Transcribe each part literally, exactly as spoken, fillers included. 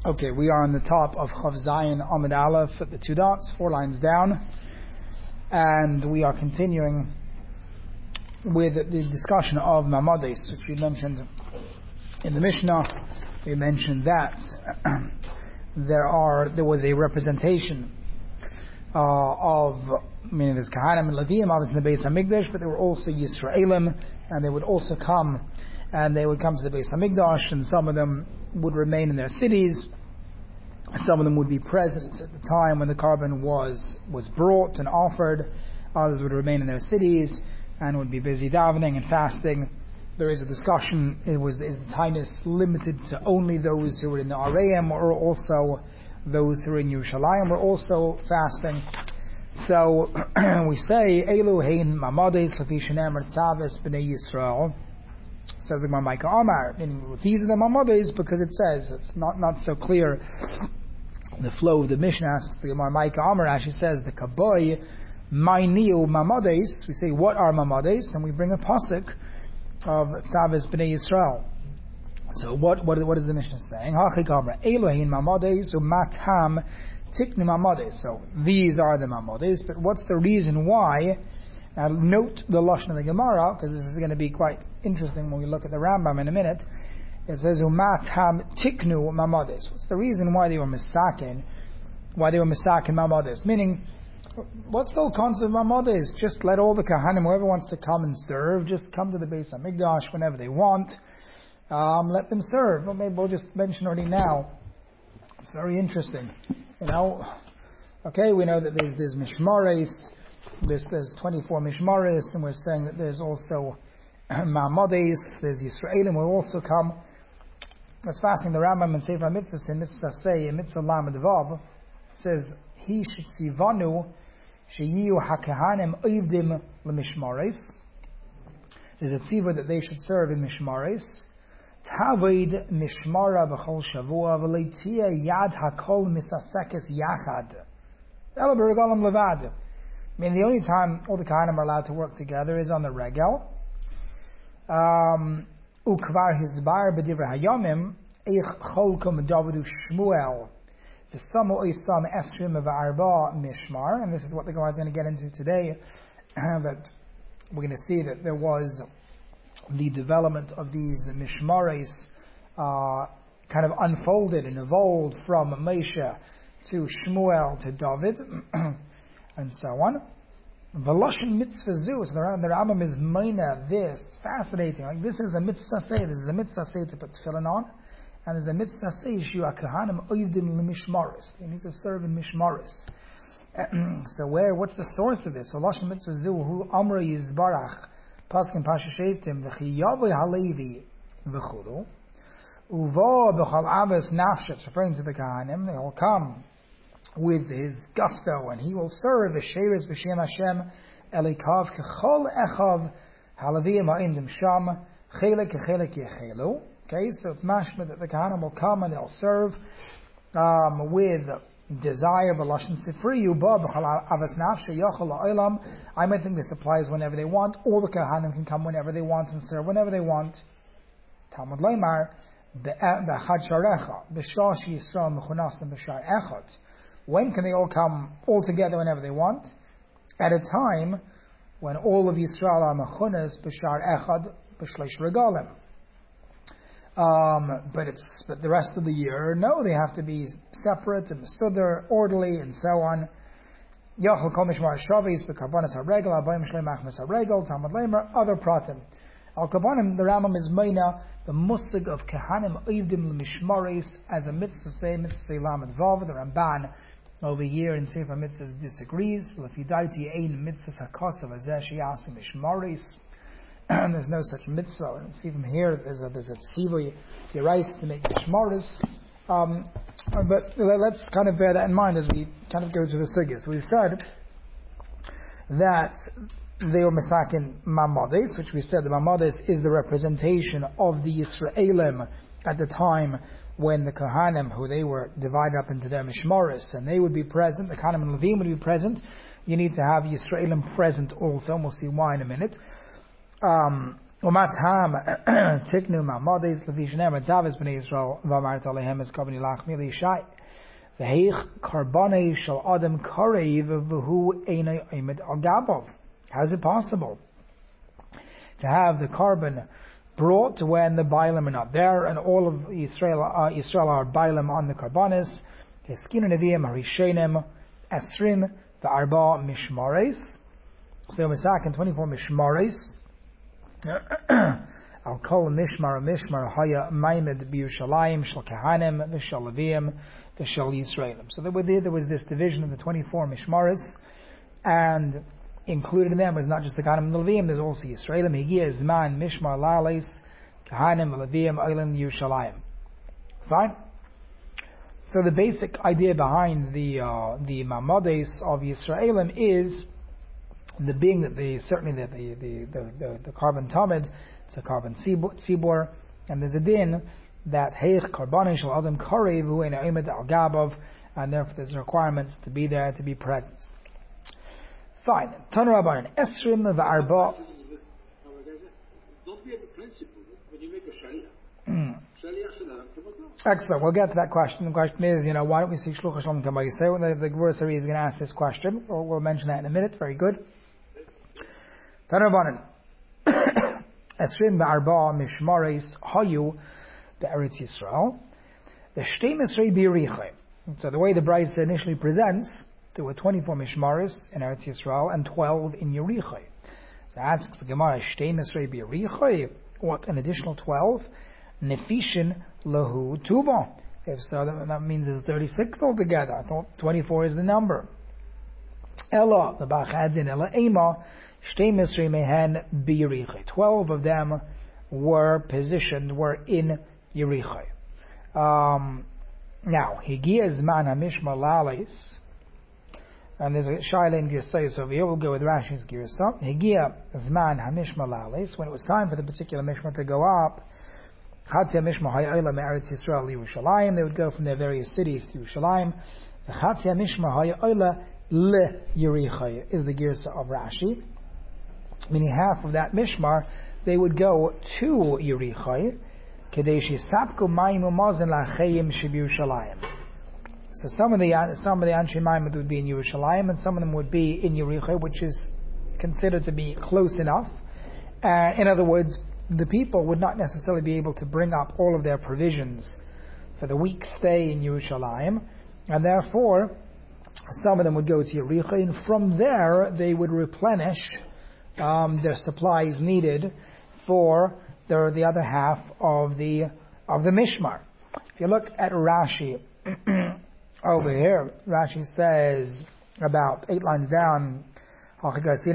Okay, we are on the top of Chav Zayin Amud Aleph at the two dots, four lines down, and we are continuing with the discussion of Mamades, which we mentioned in the Mishnah. We mentioned that there are there was a representation uh, of, meaning there's Kahanim and Levim, obviously in the Beis Hamikdash, but there were also Yisraelim, and they would also come, and they would come to the Beis Hamikdash, and some of them would remain in their cities. Some of them would be present at the time when the carbon was was brought and offered. Others would remain in their cities and would be busy davening and fasting. There is a discussion: it was is the Tainus limited to only those who were in the Areim, or also those who were in Yerushalayim were also fasting? So we say Elu hein mamades lefi shenemer tzaves b'nei Yisrael. Says the Gemara Micah Amar, meaning these are the mamades because it says it's not not so clear. The flow of the Mishnah asks the Gemara Micah Amar, actually says the Kaboy Mainiu mamades. We say what are mamades, and we bring a pasuk of Tzaves b'nei Yisrael. So what what what is the Mishnah saying? Hachik Amar Elohim mamades umatam tiknu mamades. So these are the mamades, but what's the reason why? Now note the lashon of the Gemara, because this is going to be quite interesting when we look at the Rambam in a minute. It says umatam tiknu mamades. What's the reason why they were misakin? Why they were misakin mamades? Meaning, what's the whole concept of mamades? Just let all the kahanim, whoever wants to come and serve, just come to the Beis Hamikdash whenever they want. Um, let them serve. Well, maybe we'll just mention already now. It's very interesting. You know, okay, we know that there's there's mishmares. There's, there's twenty-four mishmares, and we're saying that there's also mamades, there's Yisraelim will also come. That's fasting. The Rambam in Sefer HaMitzvahs in Mitzvah say, in Mitzvah Lamed Vav, says, He shetzivanu sheyiyu hakahanim oivdim lemishmares. There's a tzivah that they should serve in mishmares. Taved mishmara b'chol shavua v'leitia yad hakol misasekes yachad. Ela b'regalim levad. I mean, the only time all the Kahanim are allowed to work together is on the Regel. Ukvar hizbar b'divrei hayomim eich cholkum Davidu Shmuel v'samu oisam esrim v'arba mishmar. And this is what the Gemara is going to get into today. That we're going to see that there was the development of these mishmares uh, kind of unfolded and evolved from Moshe to Shmuel to David. And so on. Veloshin mitzvah zu. So the Rambam is meina this. Fascinating. Like this is a mitzvah say. This is a mitzvah say to put tefillin on, and there's a mitzvah say shua kahanim oivdim lemishmaris. They need to serve in mishmaris. So where? What's the source of this? Veloshin mitzvah zu hu amra yizbarach paskin pasha shevtim v'chiyavei halevi v'chudu uvo b'chal aves nafshet. Referring to the kahanim, they all come with his gusto, and he will serve the Sheres b'Shem Hashem Elikav kechol echav halaviyim ha'indim sham chelek kechelek yechelu. Okay, so it's mashma that the Kahanim will come and they'll serve um, with desire. B'lashon sifri yuba b'chal avas nafshe yochel ha'olam. I might think this applies whenever they want. All the Kahanim can come whenever they want and serve whenever they want. Talmud Leimar b'chad sharecha b'shash Yisrael mechunastim b'shar echot. When can they all come all together whenever they want? At a time when all of Yisrael are mechunas b'shar echad b'shleish regalim. Um, but it's but the rest of the year, no, they have to be separate and mesudar, orderly, and so on. Yachal kol mishmar shavis b'karbonas haregel abayim shleimach mes haregel Talmud Leimer other pratim. Al kabanim the Rambam is meina the musig of kahanim oivdim lemishmaris as a mitzvah say mitzvah lamed vav. The Ramban over here in Sefer Mitzvahs disagrees. L'fidaiti ein mitzvah hakasav azeh sheyasu mishmaris. There's no such mitzvah. And see from here there's a there's a tzivui tirais to make mishmaris. Um, but let's kind of bear that in mind as we kind of go through the sugyas. We've said that they were masakin mamades, which we said the mamades is the representation of the Yisraelim at the time when the Kohanim, who they were divided up into their mishmaris, and they would be present, the Kohanim and Levim would be present. You need to have Yisraelim present also, and we'll see why in a minute. Um, Umatam tiknu ma'amades levishanem etzavis b'nei Yisrael v'amart alehem es kavani lachmi lishai v'heich karbonei shel adam karev v'hu einay omed al gabov. How is it possible to have the carbon brought when the Bailam are not there, and all of Israel, uh, Israel are Bailam on the Karbanis? Heskinu Nevi'im Harishenim Esrim V'arba Mishmares. So Misak and twenty-four Mishmares. Al Kol Mishmar Mishmar Haya Maimed B'Yushalayim Shel Kahanim V'Shel Leviim V'Shel Yisraelim. So there was, there was this division of the twenty-four Mishmares, and included in them was not just the Kahanim and the Leviim, there's also Yisraelim, Higia, Zman, Mishmar, La'ales, Kahanim, Leviim, Eilim, Yerushalayim. Fine? So the basic idea behind the uh, the Ma'amades of Yisraelim is the being that the certainly that the the, the, the, the carbon tamid, it's a carbon tzibor, and there's a din that Heich Karbonish al Adam Karev hu in Aimed al Gabav, and therefore there's a requirement to be there, to be present. Fine. Tanu Rabbanan Esrim v'arba. Don't be a principle when you make a sharia. Sharia should have come along. Excellent. We'll get to that question. The question is, you know, why don't we see Shluch Hashem Kamay? So the the Gvursari is going to ask this question, or we'll mention that in a minute. Very good. Tanu Rabbanan Esrim v'arba mishmares hayu be'eretz Yisrael. The Shtei Misrei b'Yerichai. So the way the Brisa initially presents, there were twenty-four mishmaris in Eretz Yisrael and twelve in Yerichai. So asks the Gemara, Shtei Misrei b'Yerichai, what, an additional twelve? Nefishin lahu tuba. If so, that, that means there's thirty-six altogether. I thought twenty-four is the number. Ella, the Bach adds in, Ella Ema, Shtei Misrei mehen b'Yerichai. Twelve of them were positioned, were in Yerichai. Um, now, Higia Zman HaMishmar La'ales, and there's a Shaila in Girsayis over here. We'll go with Rashi's Girsa. Higia Zman HaMishmar La'ales. When it was time for the particular Mishmar to go up, Chatzia Mishmar Haya'ila Me'eretz Yisrael Yerushalayim. They would go from their various cities to Yerushalayim. The Chatzia Mishmar Haya'ila Le Yerichai is the Girsa of Rashi. Meaning half of that Mishmar, they would go to Yerichai. Kadeshi Sapku Mayim Umazin La'chayim Shib Yerushalayim. So some of the some of the Anshe Maimon would be in Yerushalayim, and some of them would be in Yerichai, which is considered to be close enough. Uh, in other words, the people would not necessarily be able to bring up all of their provisions for the week's stay in Yerushalayim, and therefore some of them would go to Yerichai, and from there they would replenish um, their supplies needed for the, the other half of the of the Mishmar. If you look at Rashi. Over here, Rashi says about eight lines down, so Rashi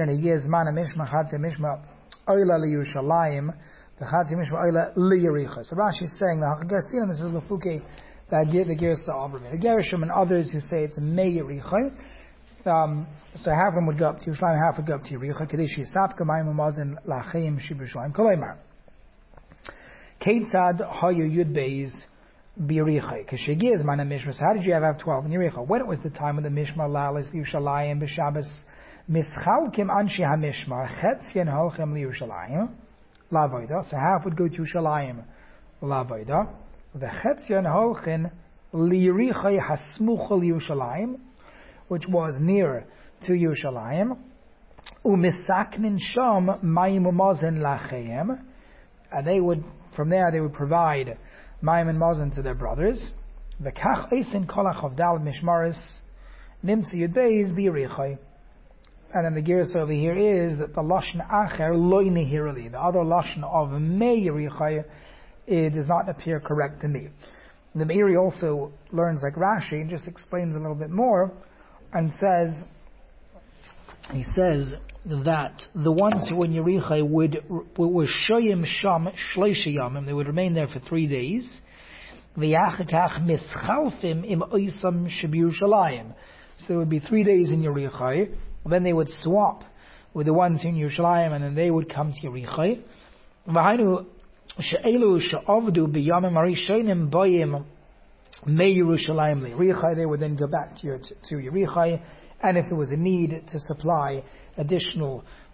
is saying that this is Lefuke, that the Gersa of the Gershom and others who say it's Mei Yerichai. Um, so half of them would go up to Yerushalayim, half would go up to Yerichai. Kadeshi Sapka Mayim Umazin Lachayim Shib Yerushalayim Kolaymar. Keitzad Hayu Yud Beis B'Yerichai. Kashegiyaz Mana Mishmar. So how did you have, have twelve in Yerichai? When it was the time of the Mishmar La'ales Yerushalayim B'Shabbos Mischalkim Anshi HaMishmar Chetzien Holchem L'Yerushalayim La'Avoda. So half would go to Yerushalayim La'Avoda. The Chetzien Holchem L'Yerichai Hasmuch L'Yerushalayim, which was near to Yerushalayim. U'misaknin Sham Mayim U'Mazen La'Chayim. And they would, from there, they would provide Mayim and Mazen to their brothers. V'kach Eisin Kolach of Dal Mishmaris Nimtzi Yudbeis B'Yerichai. And then the Gersa over here is that the Lashon Acher Loi Nehirali, the other Lashon of Mei Yerichai, it does not appear correct to me. The Meiri also learns like Rashi and just explains a little bit more and says, he says that the ones who in Yerichai would were shoyim sham shleisha yamim, they would remain there for three days. V'yachakach mischalfim im oisam sheb'Yerushalayim. So it would be three days in Yerichai. Then they would swap with the ones in Yerushalayim, and then they would come to Yerichai. V'hainu she'elu she'avdu b'yamim arishonim bayim me Yerushalayim le'Yerichai. They would then go back to to Yerichai. And if there was a need to supply additional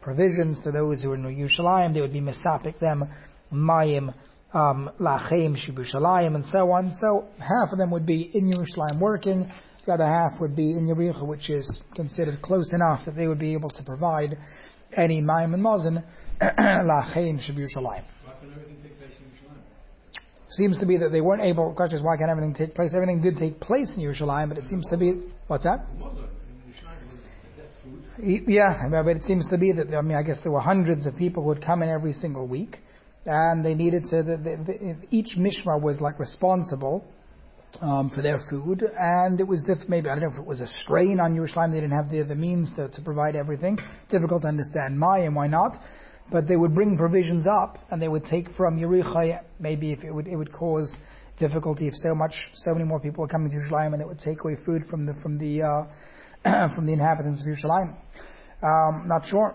provisions to those who were in Yerushalayim. They would be misapik them, mayim, um, lachem, shibushalayim, and so on. So half of them would be in Yerushalayim working. The other half would be in Yericho, which is considered close enough that they would be able to provide any mayim and mazon, lachem, shibushalayim. Seems to be that they weren't able. The question is, why can't everything take place? Everything did take place in Yerushalayim, but it seems to be, what's that? Yeah, but it seems to be that, I mean, I guess there were hundreds of people who would come in every single week, and they needed to, the, the, the, each mishmar was like responsible um, for their food, and it was, diff- maybe, I don't know if it was a strain on Yerushalayim, they didn't have the, the means to, to provide everything. Difficult to understand why and why not. But they would bring provisions up, and they would take from Yericho. Maybe if it would, it would cause difficulty if so much, so many more people were coming to Yerushalayim, and it would take away food from the from the uh, from the inhabitants of Yerushalayim. Um, not sure.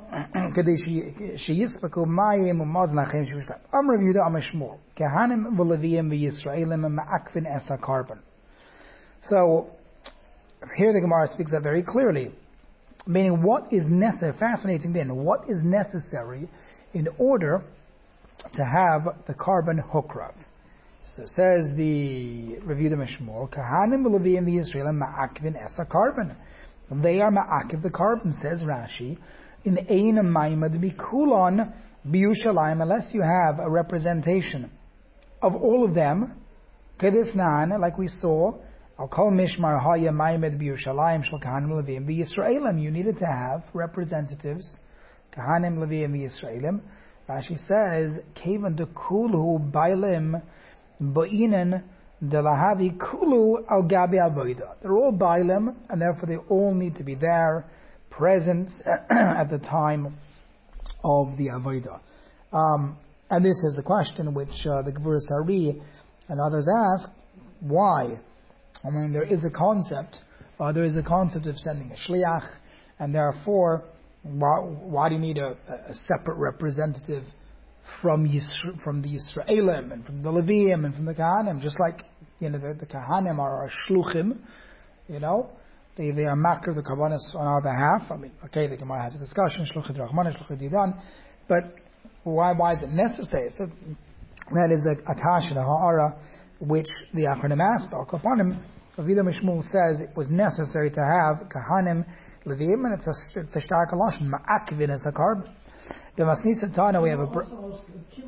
So here the Gemara speaks up very clearly. Meaning, what is necessary? Fascinating. Then, what is necessary in order to have the carbon hukrav? So says the review the Mishmor, Kahanim v'Leviyim v'Yisraelim ma'akvin esa carbon. They are ma'akiv the carbon. Says Rashi, in ein ma'imad b'kulon b'Yushalayim, unless you have a representation of all of them, kedisnan, like we saw. I'll call Mishmar Haya Maimed B'Yushalayim Shel Kahanim Levim B'Yisraelim. You needed to have representatives, Kahanim Levim B'Yisraelim. Rashi says, Kevan de Kulu Bailim Ba'inen de Lahavi Kulu Al Gabi Avoida. They're all Bailim, and therefore they all need to be there, present at the time of the Avoida. Um, and this is the question which uh, the Gevurah Sari and others ask: why? I mean, there is a concept, uh, there is a concept of sending a shliach, and therefore, why, why do you need a, a separate representative from Yisra, from the Yisraelim and from the Leviim and from the Kahanim? Just like, you know, the, the Kahanim are our shluchim, you know, they they are makar the karbanos on our behalf. I mean, okay, the Gemara has a discussion, shluchid rachman, shluchid yidan, but why why is it necessary? So that is a, a kasha, a ha'ara, which the Achronim asked. Al Kapanim, Avida Mishmul says it was necessary to have Kahanim Levim, and it's a it's a stark lashon ma'akvin as a carbon. The Masnisa Tana, we have a. Br- What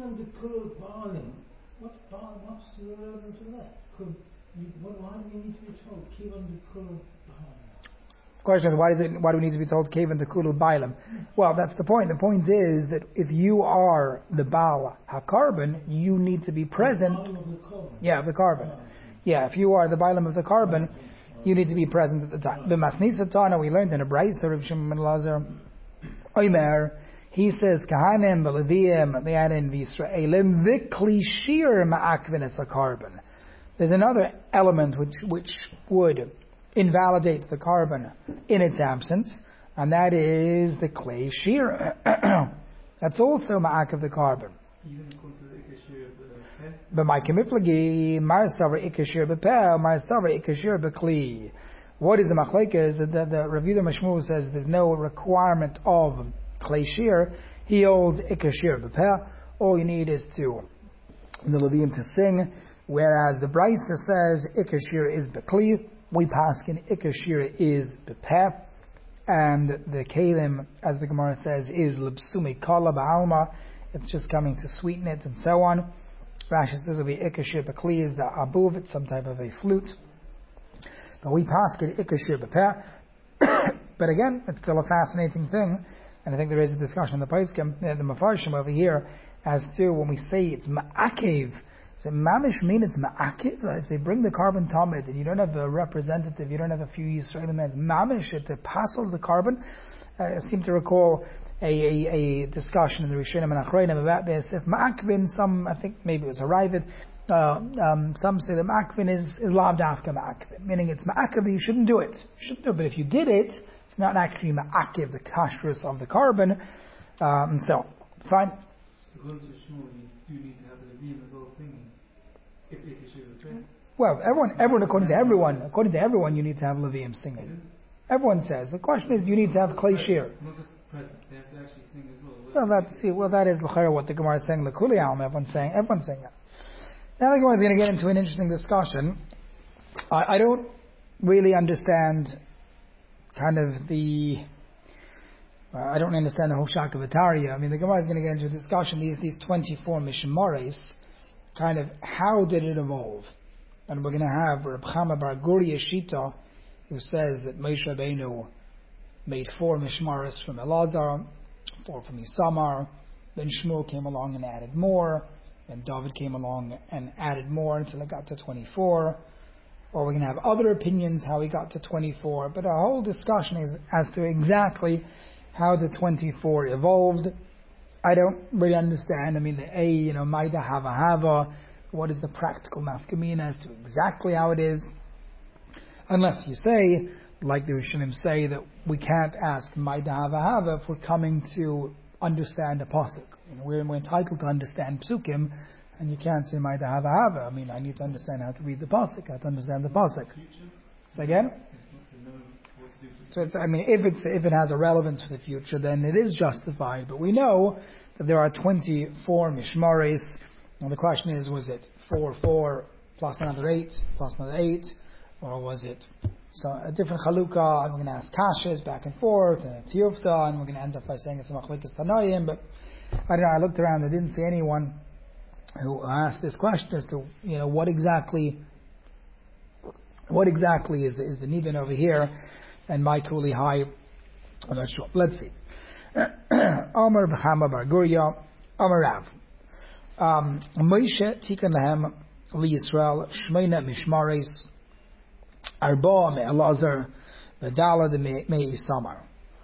what's the relevance of that? Could why do we need to be told Kivan de Kulu The question is, why does it? Why do we need to be told Kavan de Kulu Bailam? Well, that's the point. The point is that if you are the Baal HaKarban, you need to be present. Yeah, the carbon. Yeah, if you are the Bailam of the carbon, you need to be present at the time. The Masnisa Tana, we learned in a Brayso, Rav Shimon ben Lazar, Omer, he says, Kahanim, Leviim, they add in V'Yisraelim, V'Kli Shir Ma'akvin es a carbon. There's another element which which would invalidate the carbon in its absence, and that is the clay shear. That's also ma'ak of the carbon. Even according to the ikashir of the But my kemiflagi, marsavar ikashir b'peh, marsavar ikashir b'kli. What is the machlekes? The, the, the Rav Yehuda Mashmul says there's no requirement of clay shear. He holds ikashir b'peh. All you need is to the Leviim to sing, whereas the Brisa says ikashir is b'kli. We paskin ikashir is b'peh, and the kalim, as the Gemara says, is libsumi kala ba'alma. It's just coming to sweeten it and so on. Rashi says it'll be ikashir b'kli is the abuv, it's some type of a flute. But we paskin ikashir b'peh. But again, it's still a fascinating thing, and I think there is a discussion in the Paiskim, the Mefarshim over here, as to when we say it's ma'akev. So mamish mean it's ma'akiv. If they bring the carbon tamid and you don't have a representative, you don't have a few Yisraelim men, mamish, it passes the carbon. Uh, I seem to recall a, a, a discussion in the Rishonim and Achronim about this. If ma'akvin, some, I think maybe it was Haravid, uh, um, some say that ma'akvin is, is lav dafka ma'akvin, meaning it's ma'akiv, you shouldn't do it. You shouldn't do it, but if you did it, it's not actually ma'akiv, the kashrus of the carbon. Um, so, fine. You need to have the Leviim as well singing. If ikashir is a thing. Well, everyone, everyone, according to everyone, according to everyone, you need to have Leviim singing. Everyone says. The question is, you need to have clay shear. Not just But they have to actually sing as well. Well, that's see. Well, that is l'chayr what the Gemara is saying. L'kuli alm. Everyone's saying. Everyone's saying that. Now the Gemara is going to get into an interesting discussion. I, I don't really understand kind of the. Uh, I don't understand the whole Shaka V'Tarya. I mean, the Gemara is going to get into a discussion. These these twenty-four Mishmares, kind of how did it evolve? And we're going to have Reb Chama Bar Guria Shita, who says that Moshe Rabbeinu made four Mishmares from Elazar, four from Isamar. Then Shmuel came along and added more. Then David came along and added more until it got to twenty-four. Or we're going to have other opinions how he got to twenty-four. But our whole discussion is as to exactly how the twenty-four evolved. I don't really understand. I mean, the A, you know, Maida Hava Hava. What is the practical nafkamina as to exactly how it is? Unless you say, like the Rishonim say, that we can't ask Maida Hava Hava if we're coming to understand a pasuk. You know, we're, we're entitled to understand psukim, and you can't say Maida Hava Hava. I mean, I need to understand how to read the pasuk. I have to understand the pasuk. So again? So it's, I mean, if it's if it has a relevance for the future, then it is justified. But we know that there are twenty-four mishmares. And the question is, was it four, four plus another eight plus another eight, or was it so a different chalukah? And we're going to ask kashas back and forth, and tiyufta, and we're going to end up by saying it's a machlekes tanoim. But I don't know. I looked around. I didn't see anyone who asked this question as to you know what exactly what exactly is the, is the nidin over here. And my kuli high, I'm not sure. Let's see. Amar b'chama bar Guria, Amar Rav. Um, Moshe tikan lahem li Yisrael shmeina mishmares arba me Elazar v'dala me me Isamar.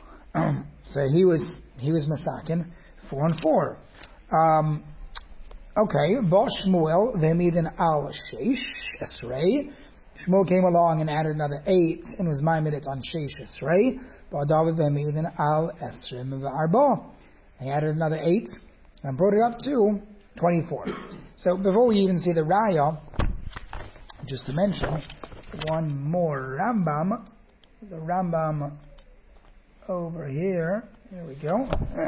So he was he was masakin four and four. Um, okay, Ba Shmuel v'midin al sheish esrei. Shmuel came along and added another eight and was maimed on Sheish Esrei. But David v'midin al esrim v'arba. He added another eight and brought it up to twenty-four. So before we even see the Raya, just to mention one more Rambam. The Rambam over here. Here we go.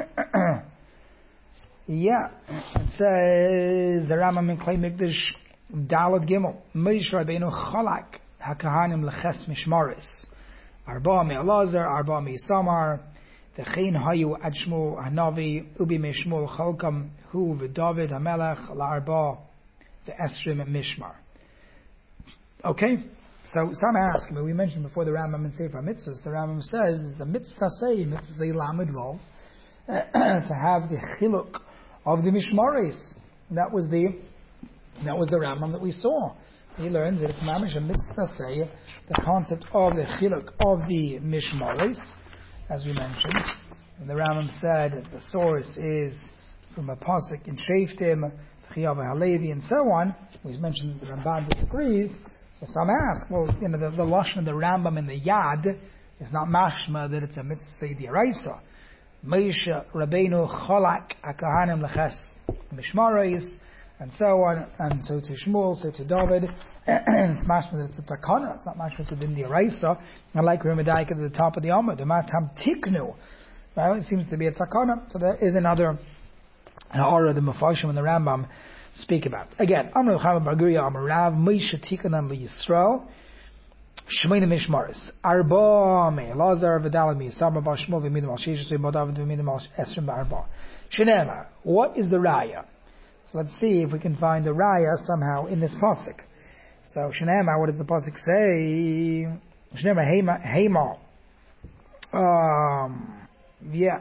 Yeah, it says the Rambam in Klei Mikdash. Dalad Gimel, Moshe Rabbeinu chalak hakahanim leches mishmaris, arba me Elazar, arba me Isamar, v'chein hayu ad Shmuel hanavi, ubi me Shmuel chalkam hu v'David hamelech la'arba v'esrim mishmar. Okay, so some ask me. We mentioned before the Rambam in Sefer Mitzvahs. The Rambam says it's a mitzvah say mitzvah say lamed vav to have the chiluk of the mishmaris. That was the That was the Rambam that we saw. He learned that it's mamish a mitzvah say the concept of the chiluk of the mishmaris, as we mentioned. And the Rambam said that the source is from a pasuk in Sheftim, Chiyav Halevi, and so on. We mentioned that the Ramban disagrees. So some ask, well, you know, the, the lashon of the Rambam in the Yad is not mashma that it's a mitzvah say diaraisa. Moshe Rabbeinu cholak hakahanim leches mishmaris. And so on, and so to Shmuel, so to David. It's mashma that it's a takana. It's not mashma to din diaraisa. And like Rimadayik at the top of the Amud, the matam tiknu. Well, it seems to be a takana. So there is another aura the Mepharshim and the Rambam speak about. Again, Amar Chama Bar Guria Amar Rav Moshe tikanam li Yisrael Shmeina Mishmaris Arba me Elazar v'Dala me Isamar Ba Shmuel v'midim al Sheish Ba David v'midim al Esrim Ba'arba. Shenema. What is the raya? So let's see if we can find the raya somehow in this pasuk. So Shenema, what does the pasuk say? Shenema Hema Hema. Um, yeah.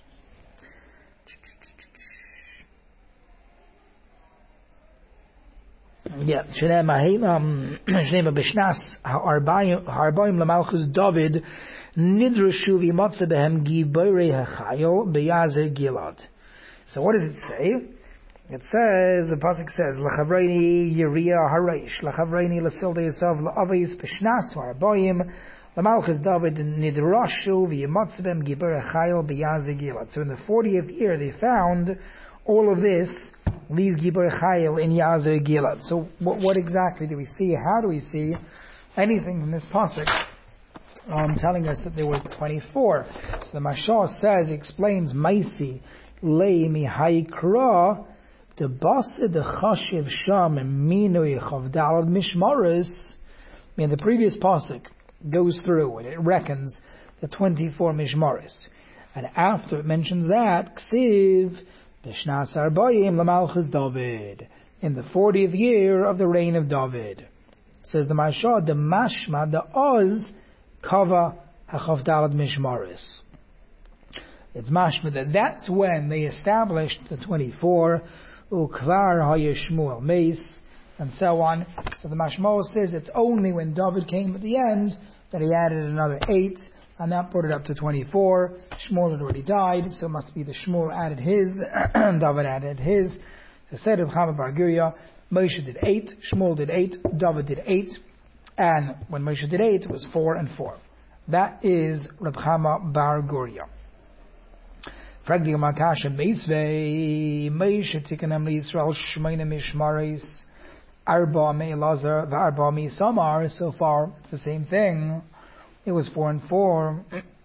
Yeah, Shenema Hema Shenema Bishnas Harbaim Lamalchus David Nidrashu v'Matze Behem Giborei Hachayil Beyazer Gilad. So what does it say? It says, the pasuk says, L'chavreini Yeriah Hareish, L'chavreini L'silda Yisav L'avayis B'shnas Harbaim Lamalchus David Nidrashu v'Matze Behem Giborei Hachayil Beyazer Gilad. So in the fortieth year they found all of this these Giborei Chayil in Yazer Gilad. So what, what exactly do we see? How do we see anything from this pasuk um, telling us that there were twenty-four. So the Mashal says, explains, Maisi lei mihaikra the basa the chashiv sham minui chavdalad mishmaris. I mean, the previous pasuk goes through and it reckons the twenty-four mishmaris, and after it mentions that, ksiv b'shnas arbayim lamalchus David, in the fortieth year of the reign of David. Says the Mashal, the mashma the oz kava hachavdalad mishmaris. It's mashma that that's when they established the twenty-four, ukvar hayishmuel meis, and so on. So the Mashma says it's only when David came at the end that he added another eight, and that brought it up to twenty-four. Shmuel had already died, so it must be the Shmuel added his, David added his. So said Reb Chama bar Guria, Moshe did eight, Shmuel did eight, David did eight, and when Moshe did eight, it was four and four. That is Reb Chama bar Guria. Fragli Makasha Meisvei, Moshe Tikanam Yisrael Shmeina Mishmaris, Arba Me Lazar, Arba Me Samar. So far, it's the same thing. It was four and four.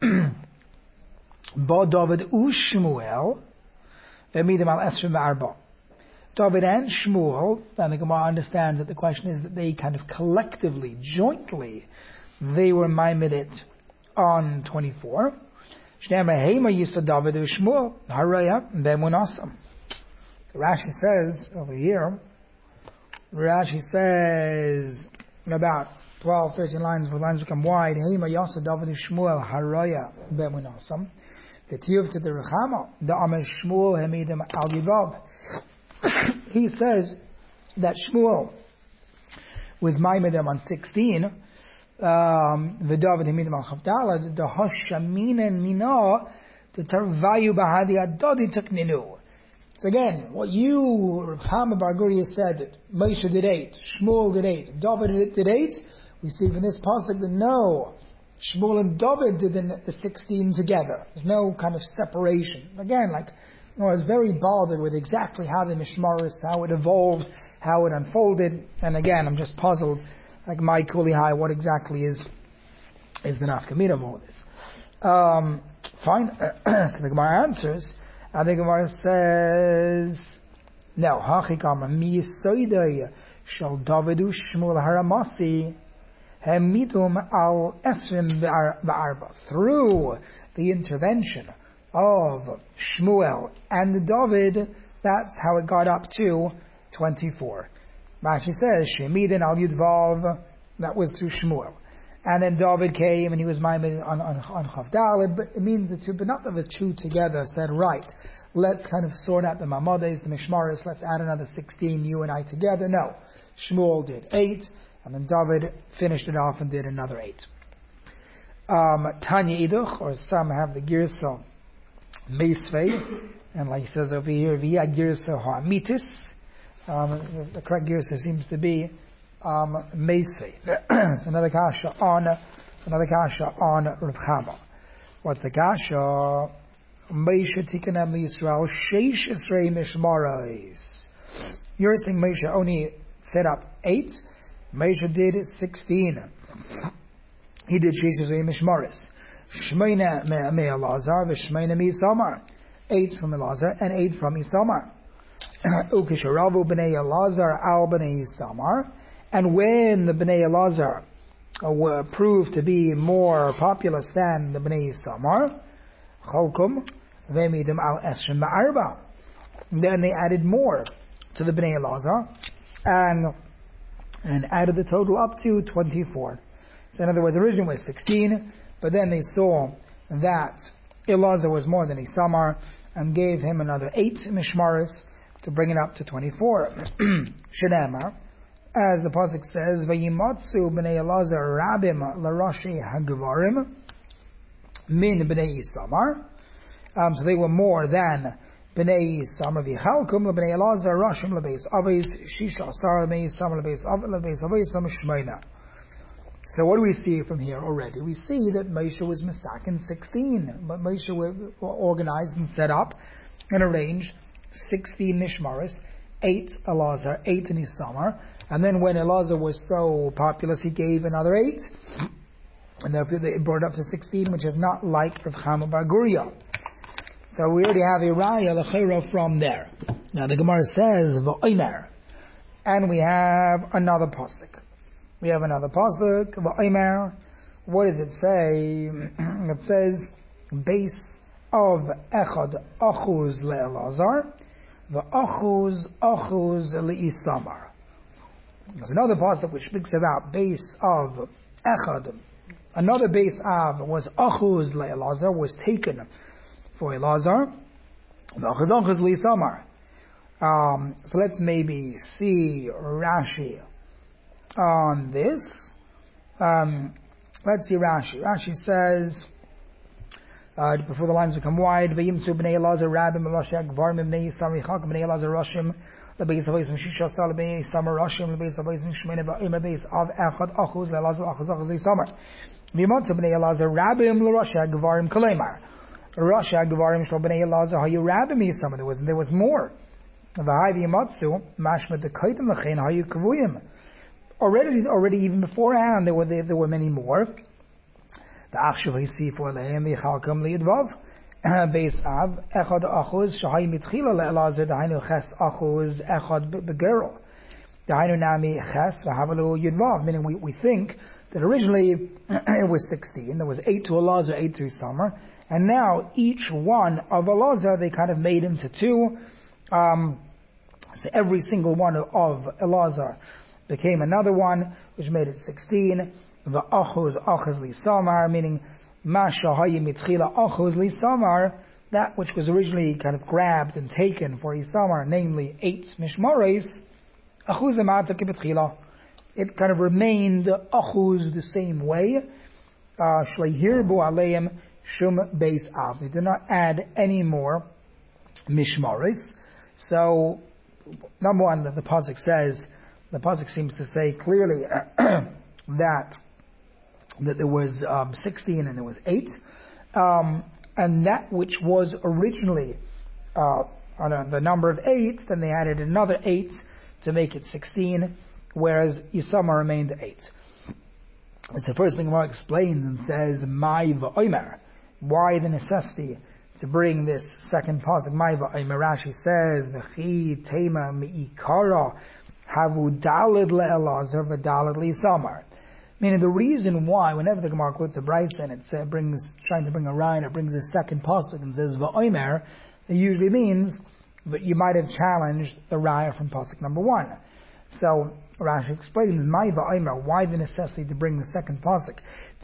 Ba David Ushmuel, Vemidim al Esrim Arba. David and Shmuel, and the Gemara understands that the question is that they kind of collectively, jointly, they were maimed on twenty-four. David Ushmuel, Haraya, Bemunasam. Rashi says over here, Rashi says about twelve, thirteen lines, the lines become wide. Hema Yasa David Shmuel Haraya Bemunasam. The Tiyuv to the Rechama, the Amish Shmuel Hamidim Al Yivav. He says that Shmuel was Maimedim on sixteen, um, the David Hamidim Al Chavdala, the Hoshaminen Mina, the Tarvayu Bahadi Adodi Takninu. So again, what you, Reb Chama bar Guria, said that Moshe did eight, Shmuel did eight, David did eight, we see from this pasuk that no, Shmuel and David did the sixteen together. There's no kind of separation. Again, like, you know, I was very bothered with exactly how the Mishmaris, how it evolved, how it unfolded, and again, I'm just puzzled, like my Kuli High, what exactly is is the nafkamina of all this. Um, fine, so the Gemara answers. And the Gemara says, no, Hachikama mi yisoidei shel Davidu Shmuel haramasi hemidum al esrim v'arba. Through the intervention of Shmuel and David, that's how it got up to twenty-four. Rashi says, Shemidin al Yudvav, that was through Shmuel. And then David came and he was maimed on, on, on Chavdalid, but it means the two, but not that the two together said, right, let's kind of sort out the Mamades, the Mishmaris, let's add another sixteen, you and I together. No. Shmuel did eight, and then David finished it off and did another eight. Um, Tanya Iduch, or some have the Girsa Meisvei, and like he says over here, Via Girsa Ha'amitis. Um, the, the correct Girsa seems to be Um, Meisvei. It's another kasha on another kasha on Rav Chama. What's the kasha? Moshe Tikanam Yisrael Sheish Esrei Mishmarais. You're saying Moshe only set up eight. Moshe did sixteen. He did Sheish Esrei Mishmarais. Shmeina me Elazar v'Shmeina me Isamar. Eight from Elazar and eight from Isamar. Ukisharavu b'nei Elazar al b'nei Isamar. And when the Bnei Elazar uh, were proved to be more populous than the Bnei Samar, Cholkum, Vemidim al Esrim Ma'arba. Then they added more to the Bnei Elazar and, and added the total up to twenty-four. So in other words, originally it was sixteen, but then they saw that Elazar was more than Isamar and gave him another eight Mishmaris to bring it up to twenty-four. Shenamar. As the pasuk says, "Vayimatzu b'nei Elazar rabim l'rashi hagvarim min b'nei Isamar." Um, so they were more than b'nei Isamar v'chalkum l'b'nei Elazar rashim l'beis aves shisha asar l'b'nei Isamar l'beis av l'beis aves shmeina. So what do we see from here already? We see that Moshe was misakin sixteen, but Moshe were organized and set up and arranged sixteen mishmaris, eight Elazar, eight in Isamar. And then when Elazar was so populous, he gave another eight. And therefore they brought it up to sixteen, which is not like Rav Chama bar Guria. So we already have a raya l'chera from there. Now the Gemara says v'omer, and we have another pasuk. We have another pasuk v'omer. What does it say? It says base of echad achuz le'elazar v'achuz achuz le'isamar. There's another pasuk which speaks about base of echad. Another base of was achuz le'elazar, was taken for Elazar. V'achuz achuz le'isamar. Um, so let's maybe see Rashi on this. Um, let's see Rashi. Rashi says, uh, before the lines become wide, V'yimtzu b'nei Elazar rabim Elashia gvarim b'nei Yisam yichak b'nei Elazar roshim l'beis avosim shisha sal b'nei Yisam roshim l'beis avosim shmene ba'im l'beis av echad achuz le'Elazar achuz achuz le'Yisamar V'yimtzu b'nei Elazar rabim l'Roshia gvarim koleimar Roshia gvarim shlo b'nei Elazar hayu rabim Yisamar. There was there was more. V'hai v'yimatzu mashma dekaitim l'chein hayu kavuyim. Already, already even beforehand, there were there, there were many more. The achshav hisi for lehem v'yichalkam liyadvav beis av echad achuz shahay mitchila le'elazar dahainu ches achuz echad begerol dahainu nami ches v'havalu yadvav. Meaning, we we think that originally it was sixteen. There was eight to Elazar, eight to Isamar, and now each one of Elazar they kind of made into two. Um, so every single one of Elazar became another one, which made it sixteen. The achuz achuz li samar, meaning masha hayim mitchila achuz li samar, that which was originally kind of grabbed and taken for Isamar, namely eight mishmares, achuz amata kibetchila. It kind of remained achuz the same way. Shleihir bu aleim shum beis av. They did not add any more mishmares. So, number one, the, the pasuk says, the pasuk seems to say clearly that that there was um, sixteen and there was eight, um, and that which was originally uh, on a, the number of eight, then they added another eight to make it sixteen, whereas Isamar remained eight. It's the first thing Gemara explains and says, "Mai v'omer." Why the necessity to bring this second pasuk? Mai v'omer. Rashi says, "V'chi tema mi'ikara havu dalid le'elazar v'dalid li'samar." Meaning the reason why, whenever the Gemara quotes a brayta and it uh, brings, trying to bring a raya, it brings a second pasuk and says v'omer, it usually means that you might have challenged the raya from pasuk number one. So Rashi explains, "My v'omer," why the necessity to bring the second pasuk?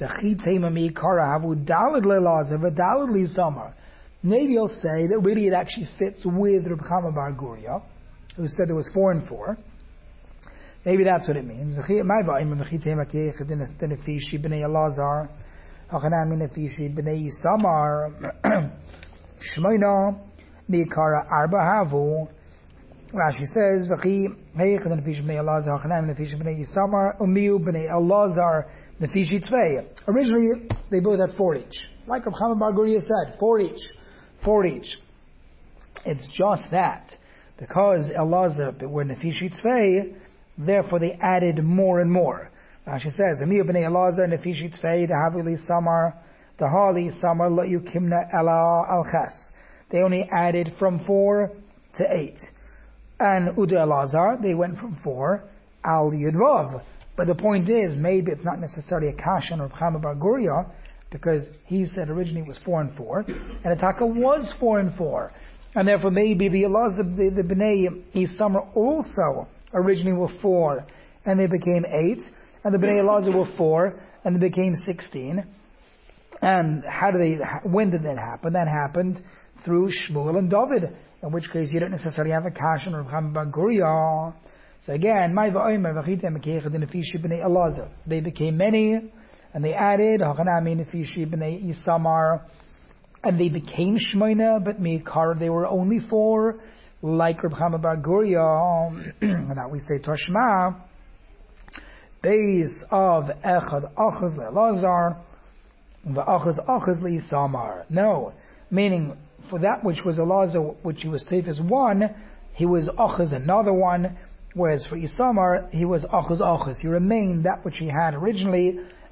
Maybe you'll say that really it actually fits with Reb Chama bar Guria, who said there was four and four. Maybe that's what it means. My v'omer v'chitema b'nei Elazar, hachanami nefishi b'nei Yisamar, shmoina mi'ikara arba havu. Rashi says, "V'chi heichad nefishi b'nei Elazar, hachanami nefishi b'nei Yisamar, umiu b'nei Elazar nefishi tvei." Originally, they both had four each. Like Reb Chama bar Guria said, four each. Four each. It's just that. Because Elazar were nefishi tvei, therefore they added more and more. Rashi says, "Umiu b'nei Elazar nefishi tvei, dahavu li samar, dahali samar lo yukimna ela al ches." They only added from four to eight. And Uda Elazar, they went from four, Al Yudvav. But the point is, maybe it's not necessarily a kashan or Chama bar Guria, because he said originally it was four and four, and Ataka was four and four. And therefore maybe the Elazar, the, the Bnei Yisamar also originally were four, and they became eight, and the Bnei Elazar were four, and they became sixteen. And how did they, when did that happen? That happened through Shmuel and David, in which case you don't necessarily have a kashan or Chama bar Guria. So again, my v'omer v'chitem keichad nefishi b'nei Elazar. They became many, and they added hachanami nefishi b'nei Yisamar, and they became shmoina, but mi'ikar they were only four, like Reb Chama bar Guria. And now we say Toshma, base of echad achaz le'Elazar, v'achaz achaz le'Yisamar. No, meaning for that which was Elazar, which he was taken as one, he was achaz another one, whereas for Isamar, he was achaz achaz. He remained that which he had originally,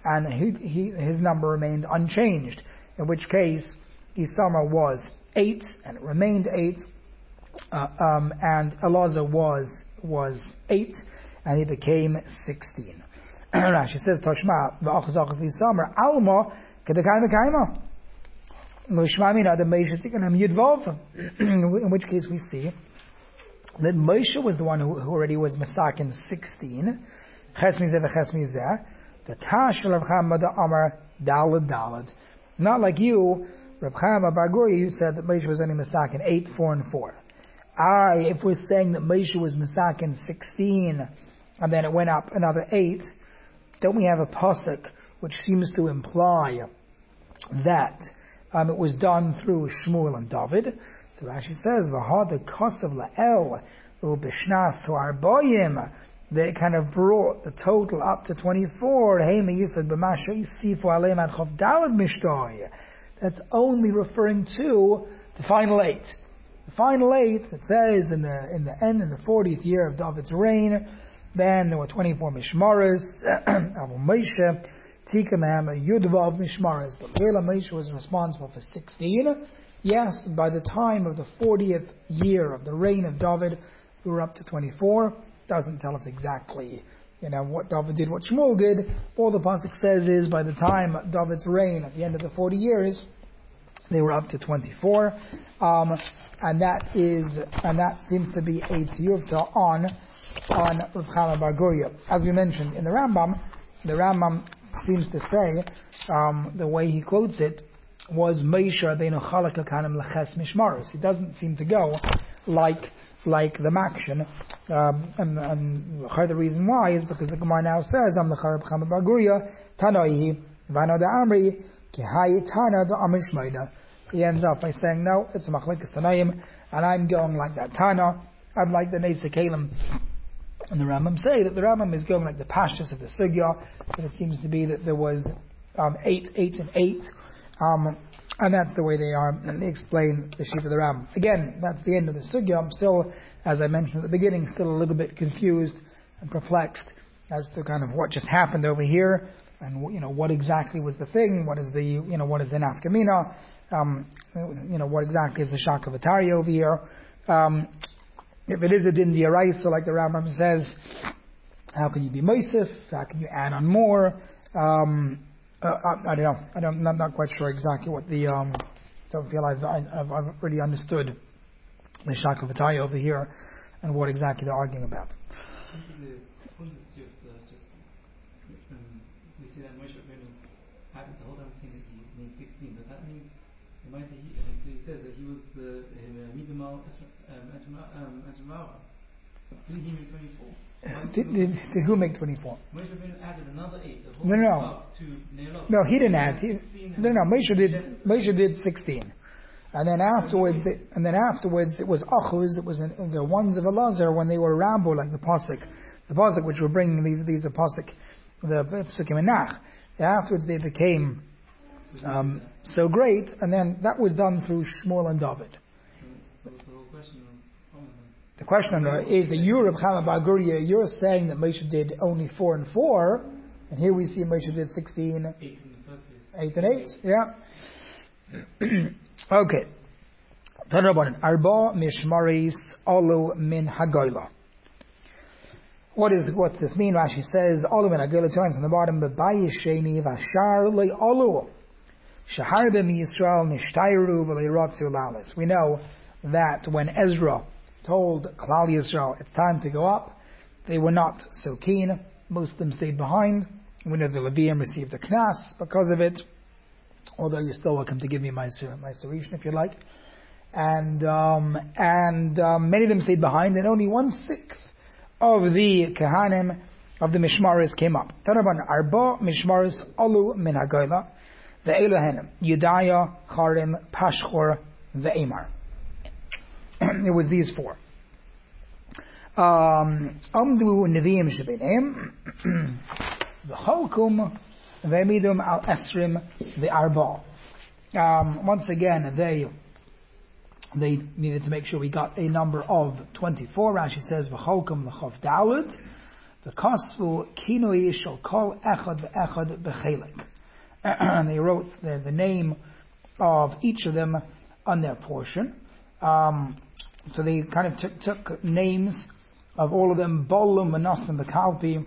and he, he, his number remained unchanged, in which case Isamar was eight, and it remained eight, uh, um, and Elazar was was eight, and he became sixteen. Rashi says, Toshma, v'achaz achaz Isamar, Alma, kedekay v'kayma. In which case we see that Moshe was the one who, who already was Masakin sixteen. The Tash of Chama Amar Dalad Dalad. Not like you, Reb Chama Bar Guria, you said that Moshe was only Masakin eight, four, and four. I, if we're saying that Moshe was Masakin sixteen, and then it went up another eight, don't we have a pasuk which seems to imply that Um, it was done through Shmuel and David. So Rashi says, "V'had the kosav la'el u'bishnas to arboyim." They kind of brought the total up to twenty-four. Hey, yisad b'masha yisifu aleim ad chav dalad mishtoy. That's only referring to the final eight. The final eight, it says in the in the end in the fortieth year of David's reign. Then there were twenty-four mishmaras. Abu Moshe. Tikam Yudvav Mishmaras, but Leila Moshe was responsible for sixteen. Yes, by the time of the fortieth year of the reign of David, we were up to twenty-four. Doesn't tell us exactly, you know, what David did, what Shmuel did. All the pasuk says is by the time of David's reign, at the end of the forty years, they were up to twenty-four, um, and that is, and that seems to be a tiyuvta on on Rav Chama Bar Guria. As we mentioned in the Rambam, the Rambam seems to say, um, the way he quotes it, was Moshe Rabbeinu Chalak Kanim Leches Mishmaros. He doesn't seem to go like like the Makshin, um, and, and the reason why is because the Gemara now says, Am L'Charab Chama Bar Guria Tanoi Vano Da Amri Ki Hayi Tana Da Amish Maida. He ends up by saying, no, it's a Machlekes Tanaim, and I'm going like that Tana. I'd like the Neisa Kalim. And the Rambam say that the Rambam is going like the pashtus of the sugya, but it seems to be that there was um, eight, eight, and eight, um, and that's the way they are. And they explain the sheet of the Rambam. Again, that's the end of the sugya. I'm still, as I mentioned at the beginning, still a little bit confused and perplexed as to kind of what just happened over here, and you know what exactly was the thing. What is the you know what is the nafkamina? Um, you know what exactly is the shakavatari over here? Um, If it is a din d'oraisa, like the Rambam says, how can you be moisif? How can you add on more? Um, uh, I, I don't know. I don't, I'm not quite sure exactly what the. Um, don't feel I've, I've, I've really understood the shakavataya over here and what exactly they're arguing about. We see that Moshe Rabbeinu had the whole time saying that he made sixteen, but that means it might say he, he says that he was the Midamal Esramawa. Didn't he make twenty-four? Did, did, did who make twenty-four? Moshe Rabbeinu added another eight. The whole No, no, up to Neilot. no. He didn't add. He, no, no. Moshe did. Moshe did sixteen, and then afterwards, they, and then afterwards, it was achuz. It was in, the ones of Elazar when they were rambo, like the pasuk, the pasuk which were bringing these these are pasuk, the psukim and nach. Afterwards, they became um, so great, and then that was done through Shmuel and David. The question is that you, Reb Chama Bar Guria, you're saying that Moshe did only four and four, and here we see Moshe did sixteen, eight in the first place. Eight and eight, yeah. Okay. Tanrabanan Arba Mishmaris Alu Min Hagoyla. What is what's this mean? Rashi says Alu Min Hagoyla two lines on the bottom. Bebayi Sheni Vashar Le Alu Shahar B'mi Yisrael Nishtayru V'Leiratzu Lalis. We know that when Ezra told Klal Yisrael it's time to go up, they were not so keen. Most of them stayed behind. We know the Levium received a knas because of it, although you're still welcome to give me my my solution if you like. And um, and um, many of them stayed behind, and only one sixth of the Kehanim of the Mishmaris came up. Tanaban Arba Mishmaris Alu Min Hagoyla, the Elohenim Yudaya, Charim, Pashchor, Ve'emar. It was these four. Amdu Neviim Shebeneim, the Holkum, Ve'emidum Al Esrim, the Arba. Um, once again, they they needed to make sure we got a number of twenty-four. Rashi says V'Holkum L'Chav Dalud, The Kosvu Kinoi shall call Echad Echad Bechelik. And they wrote the, the name of each of them on their portion. Um, so they kind of took, took names of all of them. Bolum, Manassim, Bekalpi.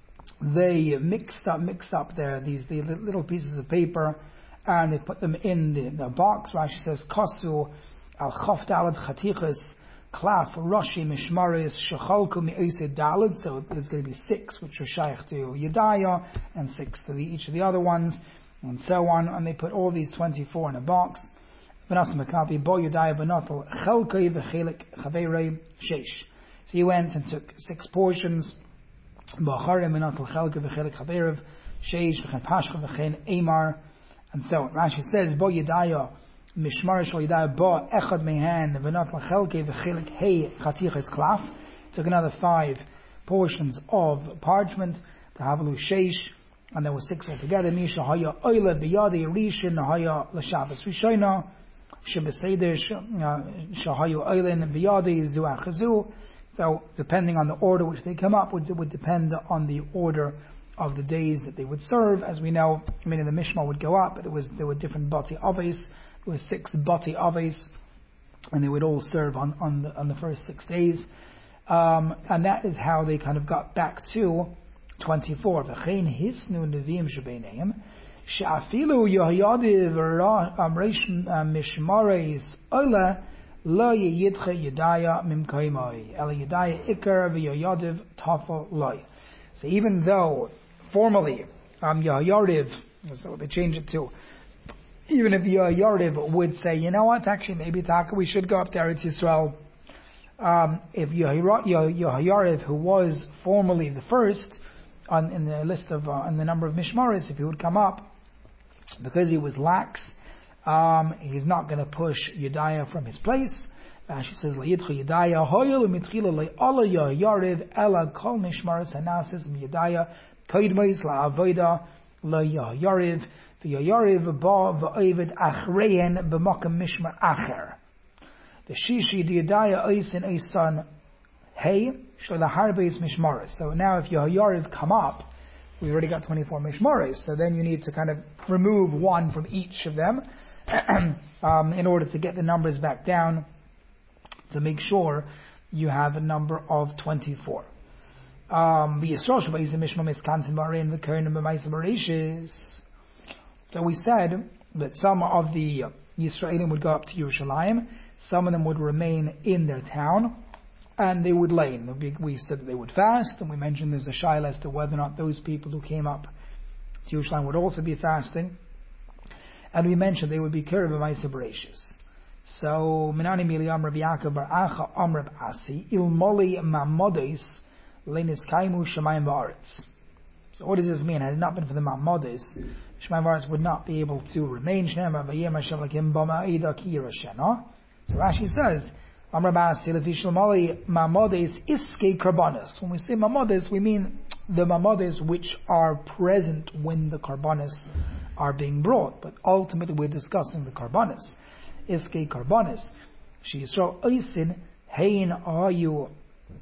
They mixed up, mixed up their these the little pieces of paper, and they put them in the, the box. Rashi says, Kosu al Chof Dalad Chatichas Klaf Roshi Mishmaris Shechalku Me'esid Dalad. So there's going to be six which are shaykh to Yedaya, and six to the, each of the other ones, and so on. And they put all these twenty-four in a box. V'nasim Mekavi Bo Yedaya B'Natal Chelkei V'Chelik Chaveirei Sheish. So he went and took six portions. B'Acharim B'Natal Chelkei V'Chelik Chaveirav Sheish V'Chen Pashcha V'Chen Eimar, and so on. Rashi says Bo Yedaya Mishmar Shal Yedaya Bo Echad Mehan V'Natal Chelkei V'Chelik Hei Chatichas Klaf. Took another five portions of parchment to Havalu Sheish, and there were six altogether. Misha Haya Oile B'Yadi Rishon Haya L'Shabbos Rishona Shebeseder Shahayu Oilin B'Yadi Zuach Chazu. So depending on the order which they come up with, would depend on the order of the days that they would serve. As we know, I mean, the Mishmar would go up, but it was there were different Bati Aves. There were six Bati Aves, and they would all serve on on the, on the first six days. Um, and that is how they kind of got back to twenty-four. V'chein hisnu neviim shebeineim she'afilu yohyadiv amreish mishmareis ola lo yidche yedaya mimkaimai el yedaya ikar v'yoyadiv tafel loy. So even though formally um, Yohyariv, so they change it to, even if Yohyariv would say, you know what, actually maybe Taka, we should go up to Eretz Yisrael. Um, if Yohyariv, who was formally the first on in the list of uh, in the number of Mishmaris, if he would come up, because he was lax, um, he's not going to push Yedaya from his place. She says, "La'yidcha Yedaya hoyel u'mitchila le'ala Yohyariv ela kol Mishmaris hanasis m'Yedaya koidmeis la'avoda le'Yohyariv v'Yohyariv ba v'ovid achreyen b'makam Mishmar acher." The Shishi the Yedaya oisin oisan hey shlahar Mishmaris. So now if Yohyariv come up, we've already got twenty-four Mishmaris. So then you need to kind of remove one from each of them um, in order to get the numbers back down, to make sure you have a number of twenty-four. Um, so we said that some of the Yisraelim would go up to Yerushalayim, some of them would remain in their town, and they would lay. We said that they would fast, and we mentioned there's a shaila as to whether or not those people who came up to Yerushalayim would also be fasting. And we mentioned they would be Kiruv B'Maisa Bereshis. So, Minani Miliam Rabbi Yaakov Bar Acha Amr Asi Ilmoli Mamodes Lenis Kaimu Shemayim Ba'aretz. So, what does this mean? Had it not been for the Mamodes, Shemayim Ba'aretz would not be able to remain. Shnei Mavayim Hashem Lakim B'Ma'ida Ki Yirashena. So Rashi says, Amr Ba'asi Lefi Shemali Mamodes Iske Karbanis. When we say Mamodes, we mean the Mamodes which are present when the Karbanis are being brought. But ultimately, we're discussing the Karbanis. Iske Karbanis. She Yisrael Oisin Hein Ayu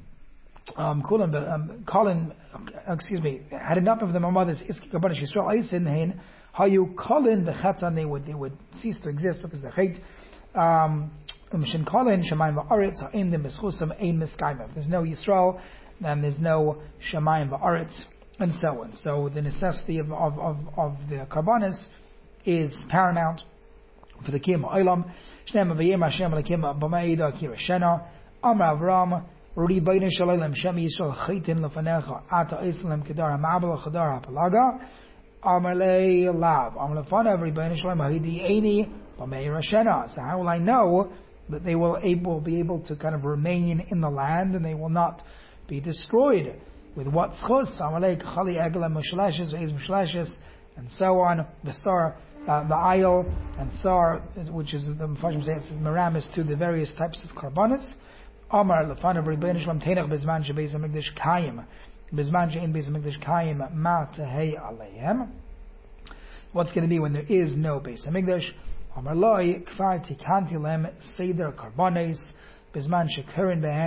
um Colin um Colin excuse me, had it not been for the Mamodes Iske Karbanis, Yisrael Oisin Hein Hayu Colin the Chatan, they would they would cease to exist because the Chait um Mishin Colin Shemayim Va'aretz Ha'im Dem B'Schusam Ein Miskayim. There's no Yisrael, and there's no Shemayim Va'aretz, and so on. So the necessity of of of, of the Karbanis is paramount for the Kiyam Ha'olam. Shnei Mavayim Hashem Lakim B'Ma'ida Kirashena Amar Avram Rudi B'Yin Shalom Shem Yisrael Chaitin Lefanecha Ata Islam Kedar Ha'Mabel Chadar Ha'Palaga Amar Lei Lav Amar Lefanav Rudi B'Yin Shalom Ha'Hidi Eini B'Meir Hashena. So how will I know that they will able be able to kind of remain in the land and they will not be destroyed? With what schus? Amalek Chali Egla Mushlashes Veiz Mushlashes, and so on. The star, uh, the aisle, and sar, which is the Mepharshim say it's meramis to the various types of karbanis. Amar Lefana B'Ribbein Shalom Tenach Bezman Shebeis Hamikdash Kayim Bezman She'in Beis Hamikdash Kayim Ma Tehei Aleihem. What's going to be when there is no Beis Hamikdash? Amar Loi Kfar Tikanti Lem Seder Karbanis Bezman Shekurin Behen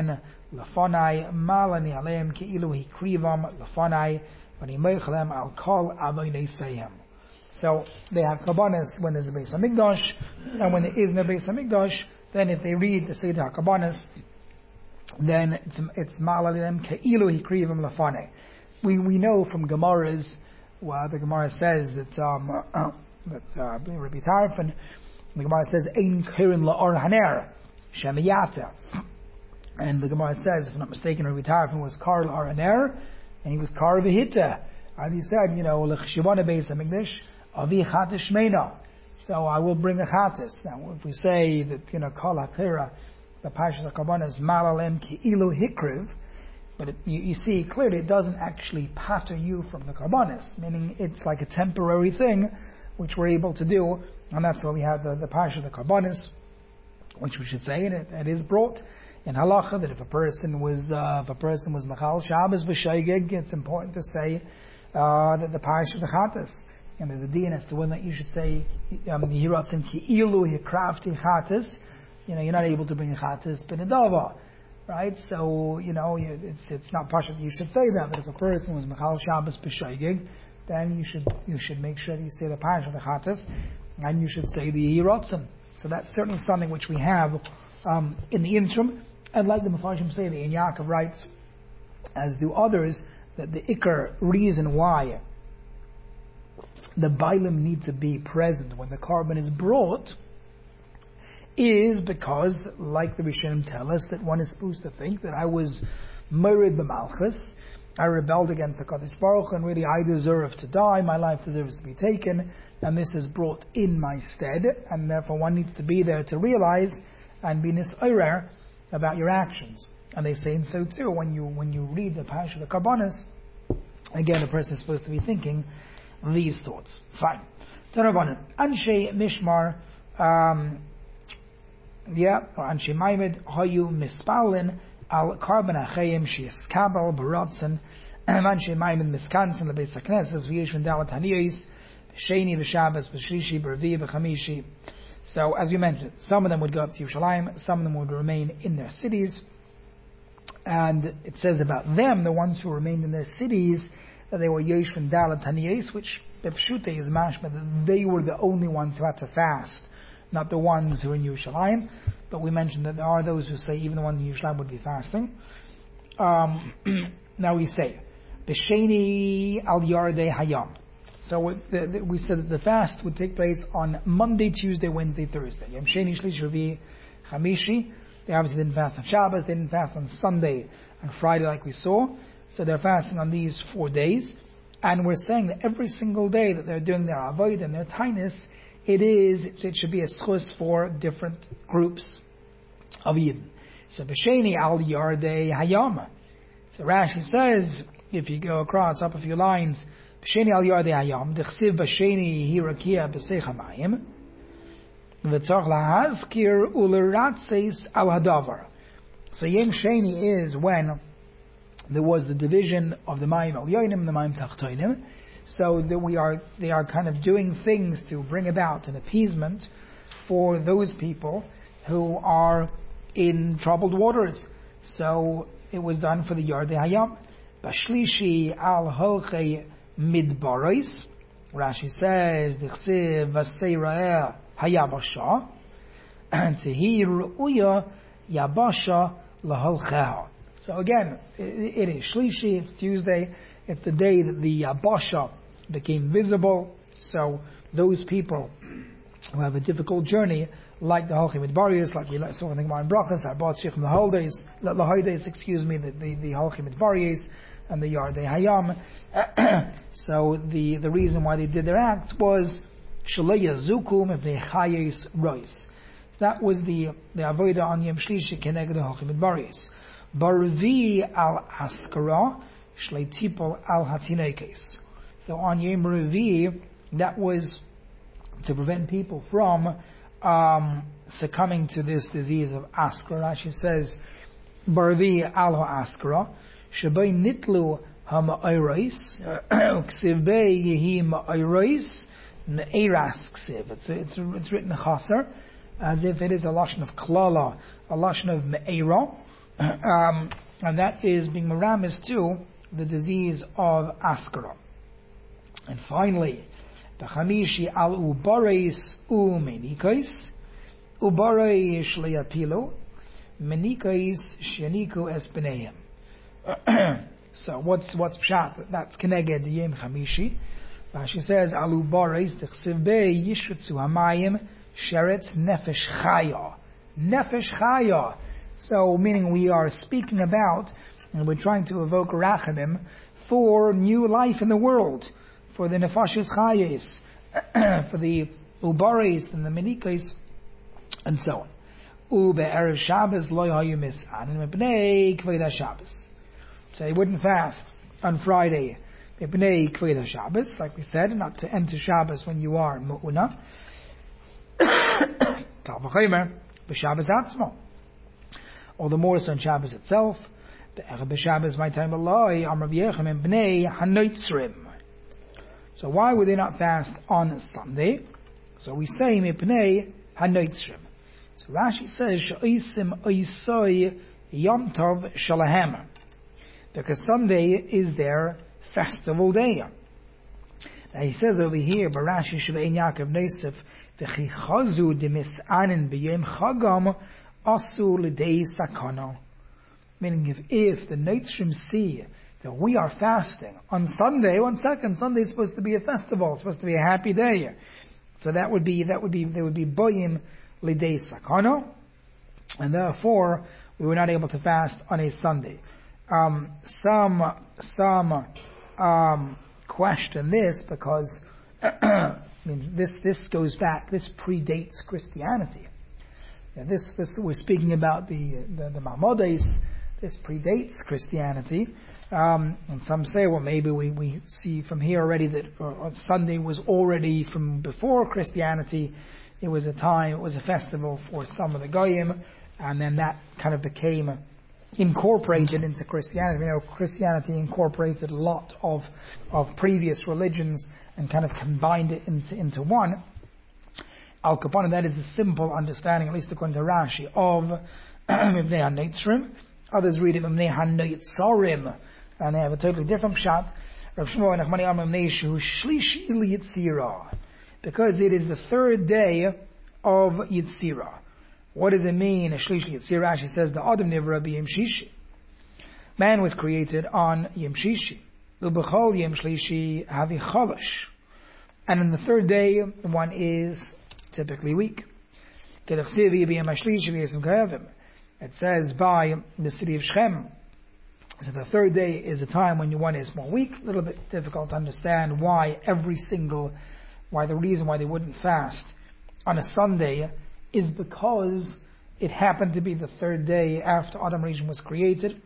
Lafanai malani aleim keilu hikrivam lafanai v'ani meichalem al kol avoynei seihem. So they have kabbanis when there's a Beis Hamikdash, and when there is no Beis Hamikdash, then if they read the Seder HaKabbanis, then it's it's malalem keilu hikrivam lafanei. We we know from Gemaras, well, the Gemara says that um, uh, that uh, Rabbi Tarfon, the Gemara says ein kirin la'or haner shemiyata, and the Gemara says, if I'm not mistaken, Rabbi Tarfon was kar la'or haner, and he was kar v'hita, and he said, you know, l'chshivana Beis Hamikdash avi chatish meina. So I will bring a chatis. Now, if we say that, you know, kol hakira, the Parashat HaKabbanis malalem keilu hikriv, but it, you, you see clearly it doesn't actually patter you from the Karbanis, meaning it's like a temporary thing which we're able to do, and that's why we have the, the Parashat of the Karbanis, which we should say, and it, it is brought in halacha that if a person was uh, if a person was machal Shabbos v'shaygig, it's important to say uh, that the Parashat of the Chatas, and there's a din as to when that you should say Yiratzim ki'ilu yikrafti Chatas. You know, you're not able to bring a Chatas b'nedava. Right, so you know it's it's not pasha that you should say that. But if a person was mechal Shabbos b'shaygig, then you should you should make sure that you say the parasha of the chatas, and you should say the yiratzim. So that's certainly something which we have um, in the interim. And like the Mefarshim say, the In Yaakov writes, as do others, that the ikar reason why the bailim need to be present when the carbon is brought is because, like the Rishonim tell us, that one is supposed to think that I was merid b'malchus, I rebelled against the Kadosh Baruch Hu, and really I deserve to die, my life deserves to be taken, and this is brought in my stead, and therefore one needs to be there to realize and be nis'orer about your actions. And they say, and so too, when you when you read the Parashat of the Karbanis, again, a person is supposed to be thinking these thoughts. Fine. Tanabanan. Anshe Mishmar, um, yeah, or Anshe Maimed, Hayu Mispalin, Al Karban Achayim, Shias Kabal, Baratzen, Anshe Maimed Miskansen, Lebeis HaKnesses, V'yeshvin Dalat Haniyos, Sheni, V'Shabbos, V'Shlishi, V'Revi, V'Chamishi. So, as we mentioned, some of them would go up to Yerushalayim, some of them would remain in their cities. And it says about them, the ones who remained in their cities, that they were Yeshvin Dalat Haniyos, which Bepshute is mashma, that they were the only ones who had to fast, not the ones who are in Yerushalayim. But we mentioned that there are those who say even the ones in Yerushalayim would be fasting. Um, now we say, B'Sheni Al Yardei Hayam. So the, the, we said that the fast would take place on Monday, Tuesday, Wednesday, Thursday. Yom Sheni, Shlishi, Revi, Chamishi. They obviously didn't fast on Shabbos, they didn't fast on Sunday and Friday like we saw. So they're fasting on these four days. And we're saying that every single day that they're doing their avoid and their tainus, it is, it should be a schus for different groups of Yidden. So B'Sheni Al Yardei Hayam. So Rashi says, if you go across up a few lines, B'Sheni Al Yardei Hayam, D'chsiv B'Sheni Hirakia B'Seich HaMayim, V'tzorch Lahazkir Uleratzeis Al Hadavar. So Yom Sheni is when there was the division of the Mayim Al Yoinim and the Mayim Tachtoinim. So that we are, they are kind of doing things to bring about an appeasement for those people who are in troubled waters. So it was done for the Yardei Hayam. Bashlishi Al Holchei Midbaros. Rashi says, D'chsiv Vasei Ra'eh Hayabasha, and Tehi Ru'uya Yabasha Laholcheha. So again, it, it is Shlishi, it's Tuesday, it's the day that the Yabasha became visible. So those people who have a difficult journey, like the Holchei Midbaros, like we saw in the Gemara in Brachos, Arbat Shich the holidays, the holidays, excuse me, the the, the Holchei Midbaros and the Yardei Hayam. So the the reason why they did their act was Shalaya Zukum if they Chayes Rois. That was the the avodah on Yom Shlishi keneged the Holchei Midbaros. Barvi al Askara Shleitipol al Hatinekes. So on Yom Revi, that was to prevent people from um, succumbing to this disease of Askara. Rashi says, Barvi al Askara Shabay Nitlu Hama'ayrais Ksivbei Yehi Ma'ayrais Ne'eras Ksiv. It's it's it's written Chaser, as if it is a lashon of Klala, a lashon of Me'era. um, and that is being meramis to the disease of Askara. And finally, the Chamishi al ubareis u menikais, ubarei shleyapilu, menikais sheniku espeneim. So what's what's pshat? That's keneged yem Chamishi. Rashi says al ubareis dechsev bei yishritzu hamayim sheretz nefesh chaya, nefesh chaya. So meaning we are speaking about, and we're trying to evoke rachamim for new life in the world, for the nefashis chayes, for the ubaris and the menikais, and so on. Ube erev Shabbos lo hayu mis'anin mepnei kved Shabbos. So he wouldn't fast on Friday mepnei kved Shabbos, like we said, not to enter Shabbos when you are mu'una. Tal v'chomer b'Shabbos atzmo. Or the more so on Shabbos itself. The Erev Shabbos my time aloi Amar Yechem and Bnei Hanoitzrim. So why would they not fast on Sunday? So we say Mipnei Hanoitzrim. So Rashi says Sha'osim Oisoi Yom Tov Shalahem, because Sunday is their festival day. Now he says over here, Barashi Shvein Yaakov Nosef V'chichazu Demis'anin B'Yom Chagam Asu L'Dei Sakana. Meaning if, if the Noitzrim see that we are fasting on Sunday, one second, Sunday is supposed to be a festival, it's supposed to be a happy day. So that would be, that would be, they would be Boyim L'Dei Sakana, and therefore we were not able to fast on a Sunday. Um, some, some, um, question this because, I mean, this, this goes back, this predates Christianity. Now this, this, we're speaking about the, the, the Maimonides. This predates Christianity. Um, and some say, well, maybe we, we see from here already that uh, Sunday was already from before Christianity. It was a time, it was a festival for some of the Goyim, and then that kind of became incorporated into Christianity. You know, Christianity incorporated a lot of, of previous religions and kind of combined it into, into one. Al Kapan, that is the simple understanding, at least according to Rashi, of Mibnei HaNeitzrim. Others read it Mibnei HaNeitzarim, and they have a totally different pshat. Rav Shmuel Nachmani Amar Mibnei Shehu Shlishi Yitzira, because it is the third day of Yitzira. What does it mean? Shlishi Yitzira, Rashi says, the Adam Nivra B'Yom Shishi. Man was created on Yom Shishi. L'Bechol Yom Shlishi Havi Cholosh. And in the third day, one is typically weak. It says by the city of Shechem. So the third day is a time when one is more weak. A little bit difficult to understand why every single, why the reason why they wouldn't fast on a Sunday is because it happened to be the third day after Adam Rishon was created.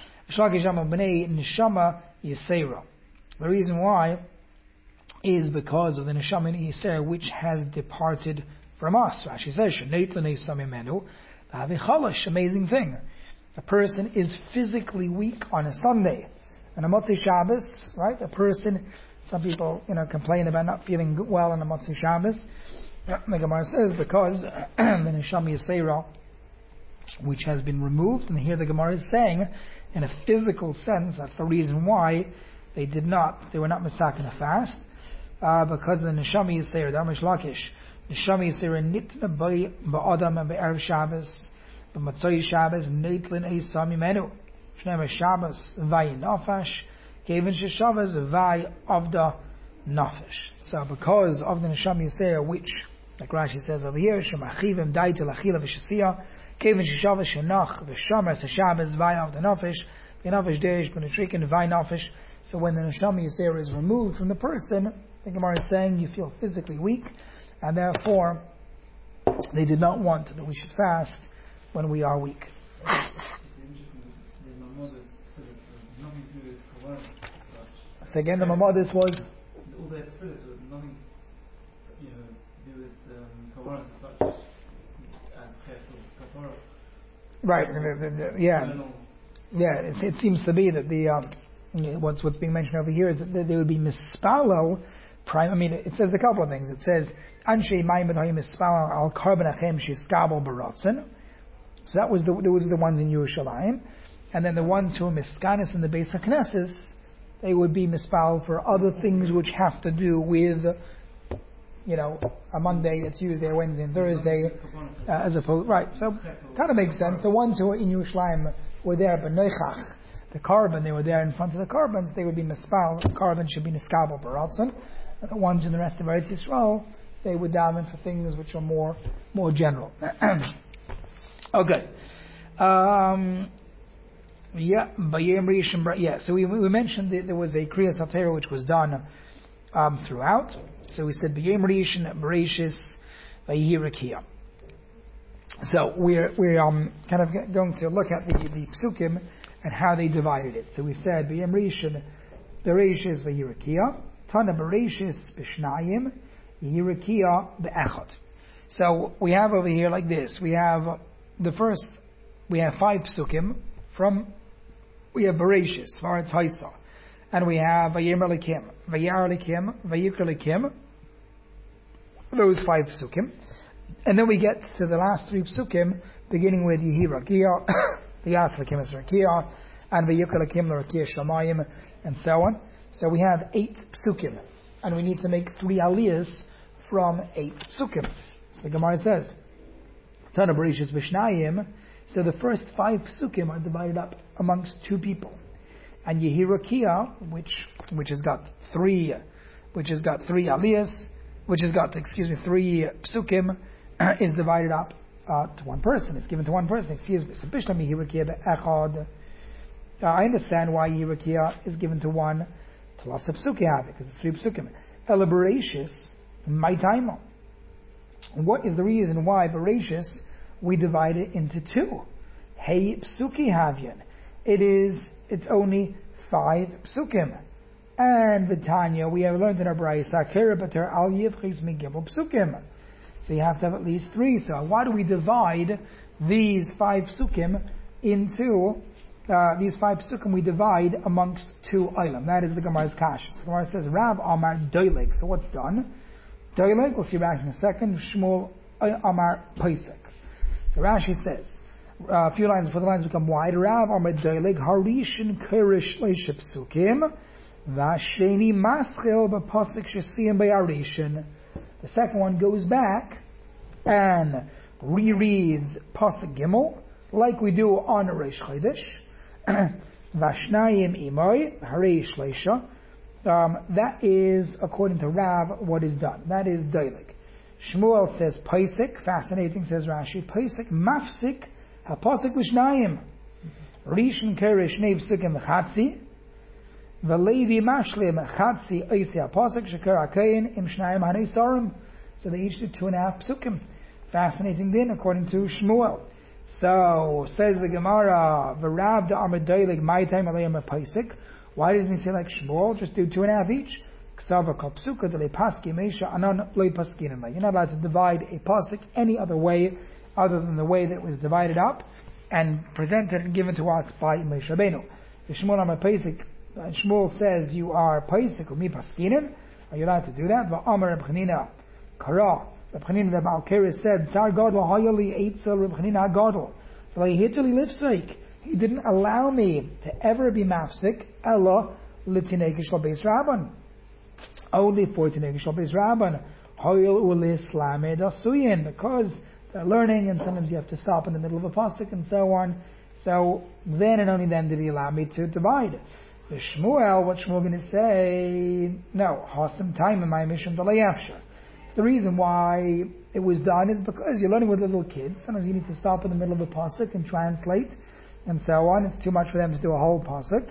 The reason why is because of the neshama in Yisrael which has departed from us. Rashi says, amazing thing. A person is physically weak on a Sunday. On a Motzei Shabbos, right? A person, some people, you know, complain about not feeling well on a Motzei Shabbos. The Gemara says because the neshama Yisrael, which has been removed, and here the Gemara is saying, in a physical sense, that's the reason why they did not, they were not mistaken a fast. Uh, because the neshama Yisrael, the Amish Lakish, neshama Yisrael nitna by ba'adam and ba'erev Shabbos, b'matzoi Shabbos, nitlin eisam imenu, shnei Shabbos vay nafash, kevin sheshavos vay avda nafash. So because of the neshama Yisrael, which, like Rashi says over here, shemachivim daita lachila v'shasiya, kevin sheshavos shenach v'shamas hashabbos vay avda nafash, v'nafash deish b'netrikin vay nafash. So when the neshama Yisrael is removed from the person, the Gemara is saying you feel physically weak, and therefore they did not want that we should fast when we are weak. So again, the Maimonides was all that spirit was nothing, you know, to do with um, Kavaras as such as Kafara. Right. Yeah. Yeah. It, it seems to be that the um, what's what's being mentioned over here is that they would be mispalel. Prime, I mean, it says a couple of things. It says, "Anshe ma'imad hayim mispalel al karban achem shiskabel baratzin." So that was the, those are the ones in Yerushalayim. And then the ones who are miskanis in the Beis HaKnesses, they would be mispal for other things which have to do with, you know, a Monday, a Tuesday, a Wednesday, and Thursday, uh, as opposed, right. So, kind of makes sense. The ones who are in Yerushalayim were there, but Neichach, the carbon, they were there in front of the carbons, they would be mispal. The carbon should be niskabel baratzon. And the ones in the rest of Eretz Yisrael, they would daven for things which are more, more general. Okay. Um, yeah, yeah. So we, we mentioned that there was a Kriyas HaTorah which was done um, throughout. So we said B'yom Rishon Bereshis Vayihi Rakia. So we're we're um, kind of going to look at the, the psukim and how they divided it. So we said B'yom Rishon Bereshis Vayihi Rakia, Tana Bereshis B'shnayim Vayihi Rakia B'echad. So we have over here like this. We have the first. We have five psukim from. We have Bereshis, Varetz Haisa, and we have Vayemer Likim, Vayar Likim, Vayikra Likim. Those five psukim, and then we get to the last three psukim, beginning with Yehi Rakia, Vayas Likim es Rakia, and Vayikra Likim Rakia Shamayim, and so on. So we have eight psukim, and we need to make three aliyahs from eight psukim. So the Gemara says, Tana Bereshis Vishnayim. So the first five psukim are divided up amongst two people, and Yehi Rakia, which which has got three, which has got three aliyahs, which has got excuse me three psukim, is divided up uh, to one person. It's given to one person. Excuse me. So Bishlam Yehi Rakia be'echad. I understand why Yehi Rakia is given to one plus a psukim because it's three psukim. Ela Bereshis my time. What is the reason why Bereshis we divide it into two? Hey psuki havyan. It is, it's only five psukim. And Vitanya, we have learned in our Braisa, Kerabater al yivchis migimel psukim. So you have to have at least three. So why do we divide these five psukim into, uh, these five psukim we divide amongst two ilam? That is the Gemara's kash. The Gemara says, Rav Amar Doileg. So what's done? Doileg, we'll see back in a second. Shmuel Amar Paisek. So Rashi says, uh, a few lines before the lines become wide. Rav Amar Doileg Harishin Kirish Leiship Psukim Vasheni Maschil B'Pasik Shesiyim Be'arishin. The second one goes back and rereads Pasuk Gimel like we do on Reish Chodesh. Vashnayim Imoy Hareish Leisha. Um, that is, according to Rav, what is done. That is Doileg. Shmuel says Paisik, fascinating, says Rashi, Paisik Mafsik HaPasik L'Shnayim Rishon Kerish Neiv Psukim Chatzi V'Levi Mashlim Chatzi Eisi HaPasik Sheker HaKayin Im Shnayim Hanei Sarim. So they each do two and a half psukim. Fascinating din, according to Shmuel. So, says the Gemara, V'Rav Da'amar Doileg My Time Alayim Paisik. Why doesn't he say like Shmuel? Just do two and a half each. You're not allowed to divide a pasuk any other way other than the way that it was divided up and presented and given to us by Moshe Rabbeinu. The Shmuel Amar Paisik, Shmuel says you are Paisik or mi paskinin. Are you allowed to do that? V'Amar Reb Chanina Kara. Reb Chanina the Baal Keres said, Tsar Gadol Hayali Eitzel Reb Chanina Gadol. V'Lehitali Lifseik. He didn't allow me to ever be mafsik Ella Litinekish Beis Rabban. Only for Tinekish Beis Rabban. Hoyel Ulis Lamed Asuyin. Because they're learning and sometimes you have to stop in the middle of a pasuk and so on. So then and only then did he allow me to divide. The Shmuel, what Shmuel going to say? No, Hasam time in my mission Dalayafsha. The reason why it was done is because you're learning with little kids. Sometimes you need to stop in the middle of a pasuk and translate and so on. It's too much for them to do a whole pasuk.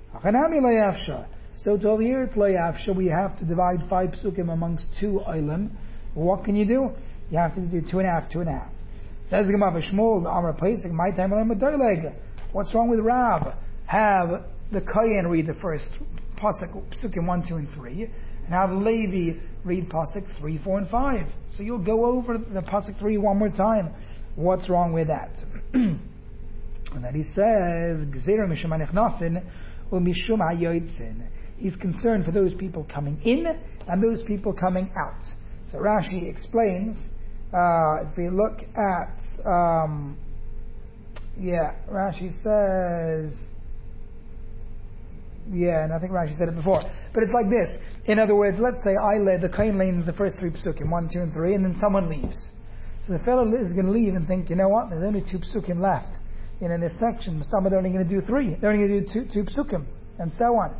So to over here it's layafsha. We have to divide five psukim amongst two island. What can you do? You have to do two and a half, two and a half. Says the Gemara Shmuel, the Amar Paisik, my time I'm a doileg. What's wrong with Rav? Have the Kayan read the first pasuk, psukim one, two, and three, and have Levi read pasuk three, four, and five. So you'll go over the pasuk three one more time. What's wrong with that? And then he says, Gzeira mishum hanichnasin u'mishum hayotzin. He's concerned for those people coming in and those people coming out. So Rashi explains, uh, if we look at um, Yeah, Rashi says. Yeah, and I think Rashi said it before. But it's like this. In other words, let's say I led the Kain lanes the first three psukim, one, two, and three, and then someone leaves. So the fellow is going to leave and think, you know what? There's only two psukim left. You know, in this section, some are only going to do three. They're only going to do two, two psukim, and so on.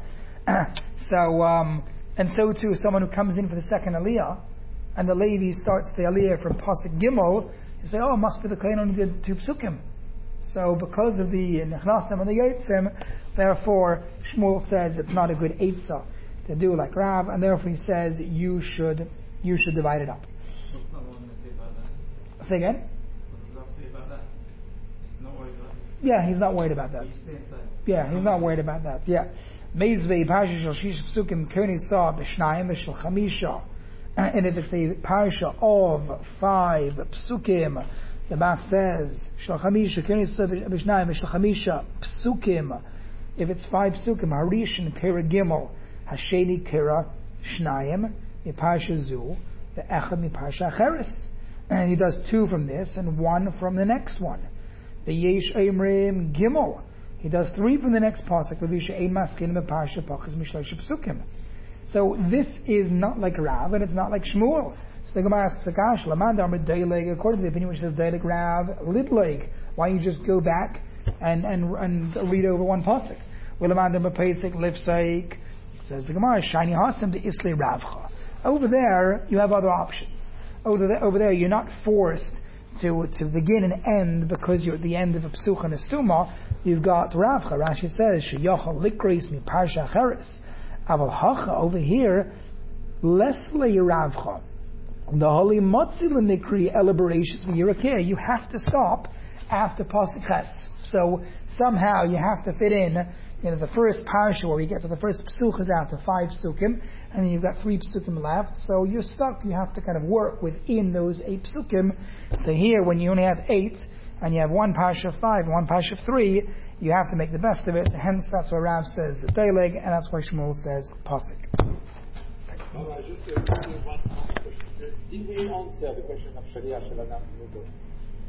so, um, and so too, someone who comes in for the second aliyah, and the Levi starts the aliyah from pasuk Gimel, you say, oh, it must be the Kain only did two psukim. So because of the Nechnasim and the Yotzim, therefore Shmuel says it's not a good eitzah to do like Rav, and therefore he says you should you should divide it up. What's not what I'm going to say about that? Say again? What does Rav say about that? He's not worried about this. Yeah, he's not worried about that. You stay inside. Yeah, he's not worried about that. Yeah. Meizvei parsha shel shish psukim k'nei sa b'shnayim v'shel chamisha. And if it's a parsha of five psukim, the Bach says shel chamisha k'nei sa b'shnayim v'shel chamisha psukim. If it's five psukim, Harishin Kira Gimel, Hasheni Kira Shnayim, Miparsha Zu, the Echad Miparsha Acheres. And he does two from this and one from the next one. The Yesh Eimrim Gimel, he does three from the next pasuk. Levisha Ein Maskin Miparsha Pachas Mishlesh Psukim. So this is not like Rav and it's not like Shmuel. So the Gemara asks Akash, Laman Amr Deileg, according to the opinion which says Deileg Rav Lidleg. Why don't you just go back and and and read over one pasuk? Wilamandam Pesach Lifsaik, says the Gemara, Shiny Hastam to Isle Ravcha. Over there, you have other options. Over there, over there, you're not forced to to begin and end because you're at the end of a Psucha and a Stuma. You've got Ravcha. Rashi says, Sheyachal Likris Mi Parsha Cheres. Aval Hacha, over here, Lesle Ravcha. The Holy Motzi L'Nikri Elaborations V'Yirakeh. You have to stop after Pasuk Ches. So somehow you have to fit in, you know, the first parsha where we get to the first psuch is out to five psukim, and then you've got three psukim left, so you're stuck. You have to kind of work within those eight psukim. So here, when you only have eight, and you have one parsha of five and one parsha of three, you have to make the best of it. Hence, that's why Rav says Deileg, and that's why Shmuel says Pasuk. All right, just uh, one question. Did we answer the question of Sharia Shalanam Nudo?